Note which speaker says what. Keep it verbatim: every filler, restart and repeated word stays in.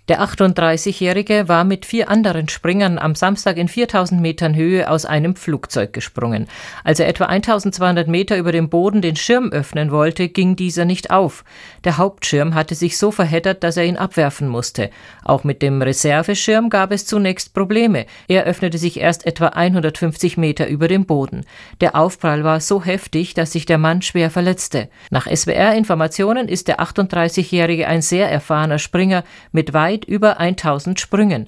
Speaker 1: Der achtunddreißigjährige war mit vier anderen Springern am Samstag in viertausend Metern Höhe aus einem Flugzeug gesprungen. Als er etwa eintausendzweihundert Meter über dem Boden den Schirm öffnen wollte, ging dieser nicht auf. Der Hauptschirm hatte sich so verheddert, dass er ihn abwerfen musste. Auch mit dem Reserveschirm gab es zunächst Probleme. Er öffnete sich erst etwa hundertfünfzig Meter über dem Boden. Der Aufprall war so heftig, dass sich der Mann schwer verletzte. Nach S W R-Informationen ist der achtunddreißigjährige ein sehr erfahrener Springer mit weit über tausend Sprüngen.